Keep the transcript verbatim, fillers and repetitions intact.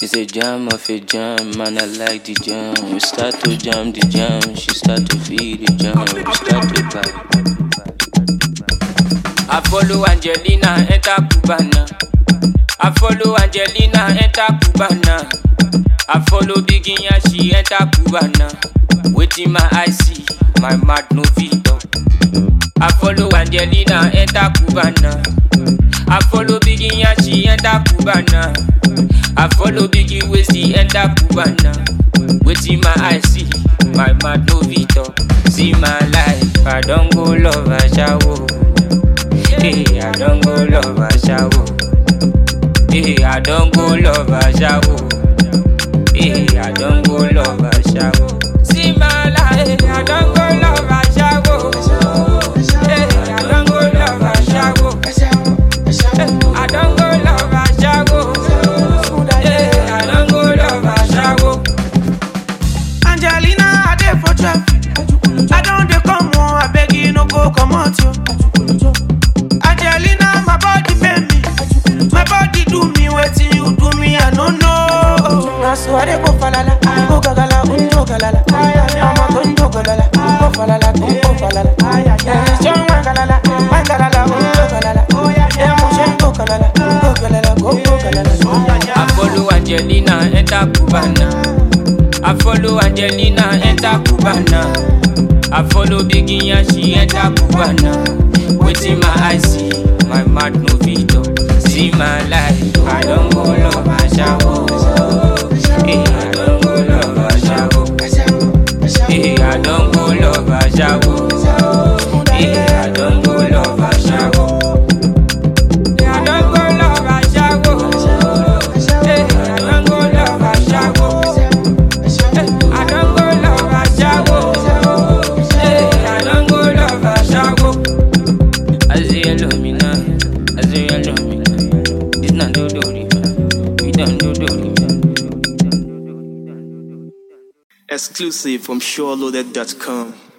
It's a jam of a jam, man, I like the jam. We start to jam the jam, she start to feel the jam. We start to vibe. I follow Angelina, enter Cubana. I follow Angelina, enter Cubana. I follow Biginya, she enter Cubana. Waiting my eyes see, my mouth no filter. I follow Angelina, enter Cubana. I follow Biginya, she enter Cubana. I follow Biggie Westy, enter Cubana. Waiting my eyes see, my mouth no filter. See my life, I don't go love a shower. Hey, I don't go love a shower. Hey, I don't go love a shower. Hey, I don't go love a shower. See my life, I don't go love a shower. Hey, I don't go love a shower. I don't go love a shower. Hey, I don't go love a shower. Angelina, I dey for traffic. I don't dey come home, I beg you no go come out yo. Angelina, my body pain me. My body do me wetin you do me, I no know. Na so I dey go falala, go gagala, go galala. Mama go galala, go falala, go falala. John man galala, man galala, go galala. Yeah, mo go galala, go galala, go galala. I follow Angelina, enter Cubana. I follow Angelina, enter Cubana. I follow Biginya, she enter Cubana. Waiting my eyes see, my mouth no video. See my life, I don't go love a shower. Hey, I don't go love a shower. Hey, I don't go love a shower. Hey, I don't go love a shower. Hey, I don't go love a shower. Hey, I don't go love a shower. I don't go love a shower. Hey, I don't go love a shower. I say you love me now. I say you love me now. It's not do do we don't do do. Exclusive from SureLoaded dot com.